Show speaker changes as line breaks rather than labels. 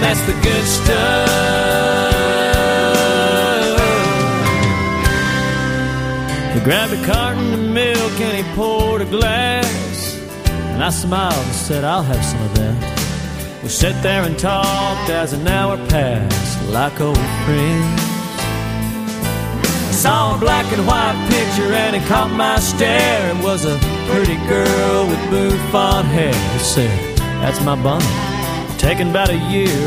that's the good stuff. He grabbed a carton of milk and he poured a glass, and I smiled and said, I'll have some of that. We sat there and talked as an hour passed like old friends. I saw a black and white picture and it caught my stare. It was a pretty girl with bouffant hair. He said, that's my bunny, taken about a year